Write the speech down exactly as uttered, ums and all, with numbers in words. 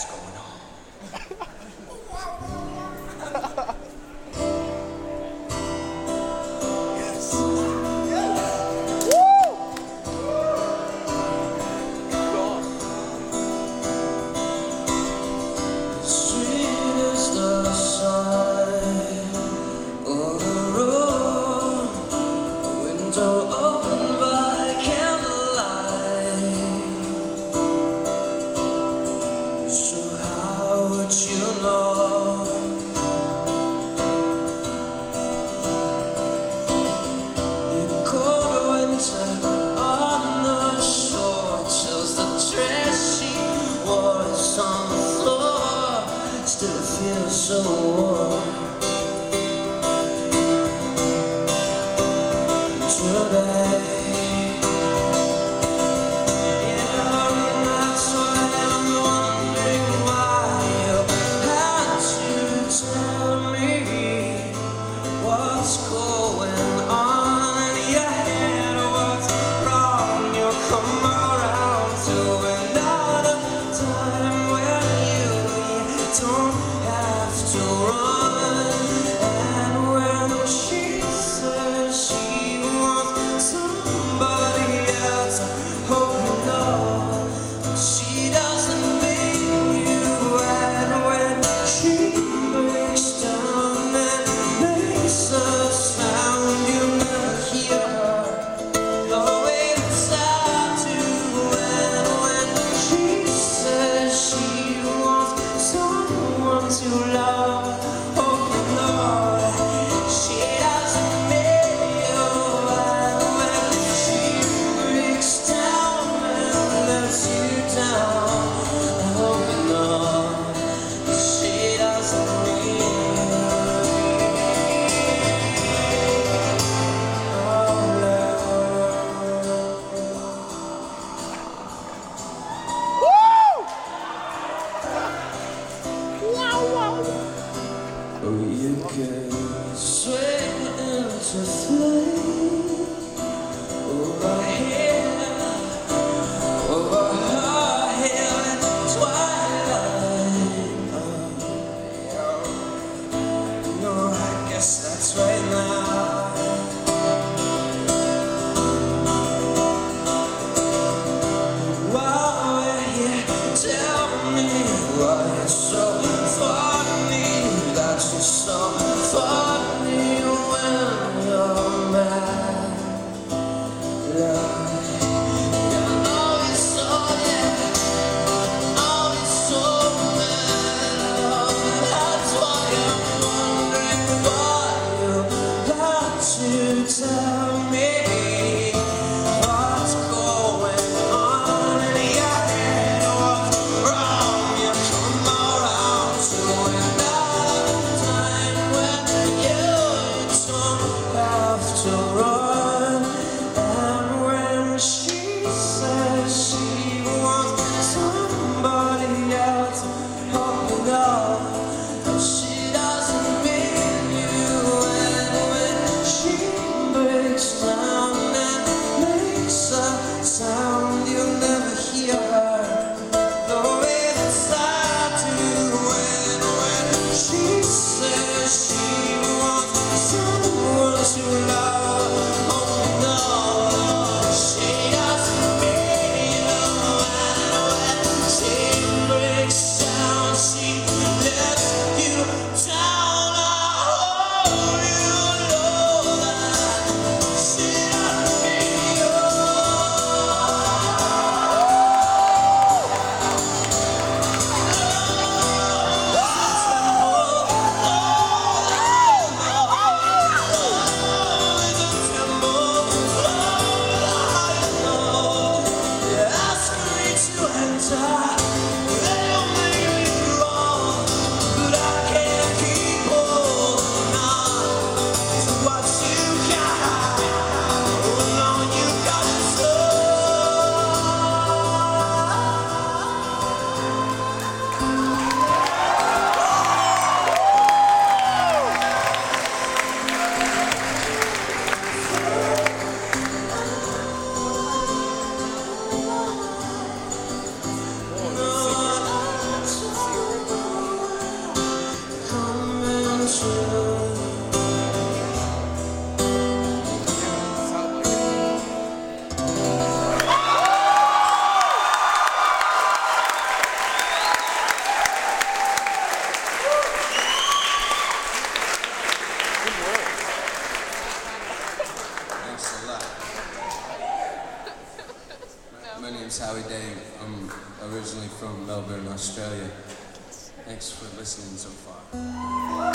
what's going on. So warm today. Yeah, that's why I'm wondering why you had to tell me what's going on in your head, what's wrong. You'll come around to another time when you don't have to run. And when she says she wants somebody else, I hope you know she doesn't mean you. And when she breaks down and makes a sound, you never hear her the way it's out to. And when she says she wants someone to love, hope you know she doesn't mean you. And when she breaks down and lets you down, I hope you know she doesn't mean you. Oh, oh, you can swing into flame over here, over her here in twilight. No, I guess that's right now. While we're here, tell me why it's so funny that you're so funny when you're mad. Yeah. Yeah, I know you're so, yeah, oh, you're so mad. That's why I'm wondering why you had to tell me what's going on in your head, what's wrong. You come around to another time when name's Howie Dave. I'm originally from Melbourne, Australia. Thanks for listening so far.